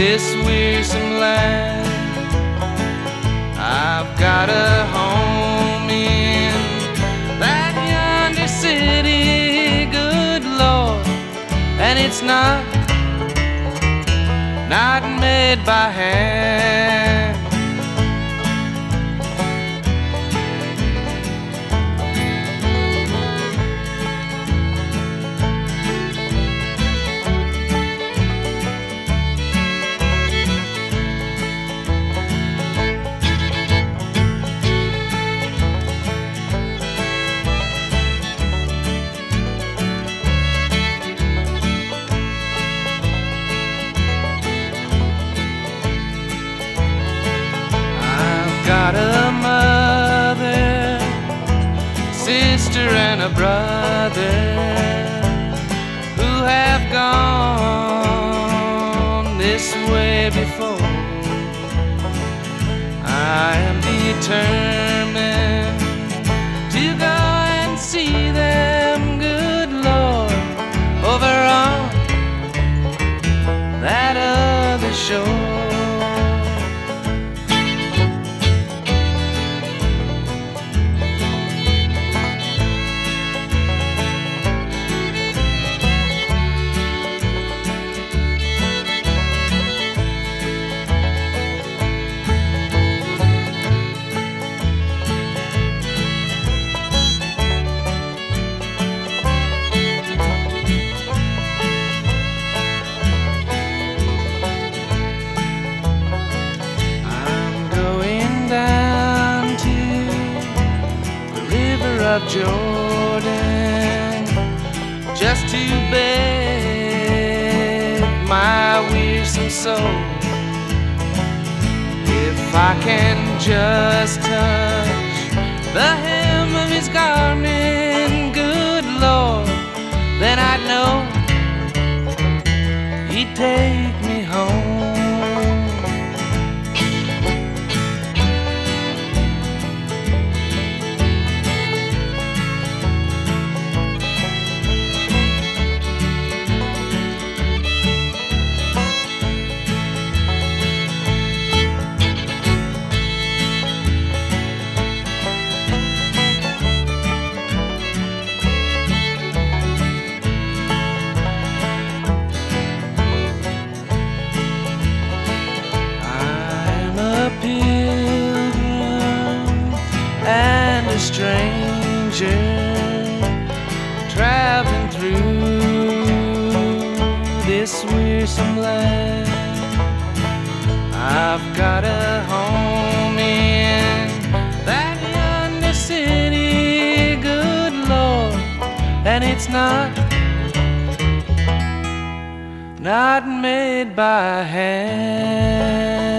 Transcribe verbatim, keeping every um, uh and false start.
this wearisome land. I've got a home in that yonder city, good Lord, and it's not, not made by hand. Got a mother, sister, and a brother who have gone this way before. I am determined to go and see them, good Lord, over on that other shore. Of Jordan, just to beg my wearisome soul, if I can just touch the hem of his garment, good Lord, then I'd know he'd take me home. And a stranger traveling through this wearisome land. I've got a home in that yonder city, good Lord, and it's not, not made by hand.